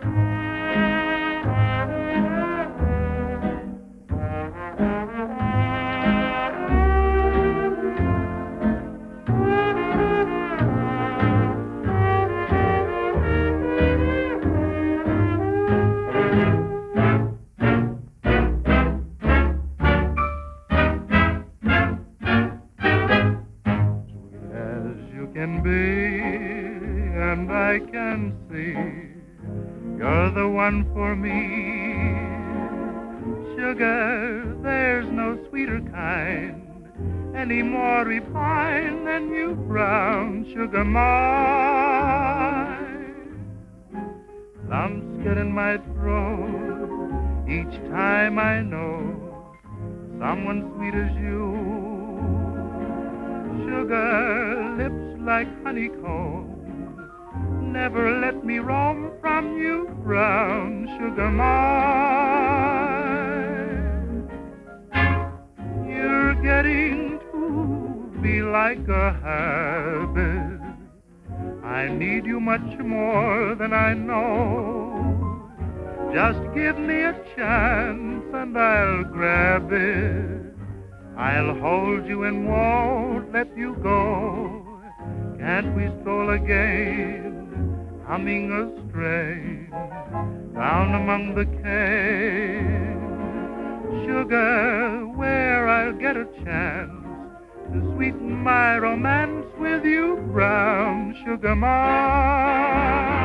Can be, and I can see you're the one for me. Sugar, there's no sweeter kind, any more refined than you, brown sugar mine. Lumps get in my throat each time I know someone sweet as you. Sugar, lips like honeycomb, never let me roam from you, brown sugar mine. You're getting to be like a habit. I need you much more than I know. Just give me a chance and I'll grab it. I'll hold you and won't let you go. Can't we stroll again, humming a strain, down among the canes? Sugar, where I'll get a chance to sweeten my romance with you, brown sugar mine.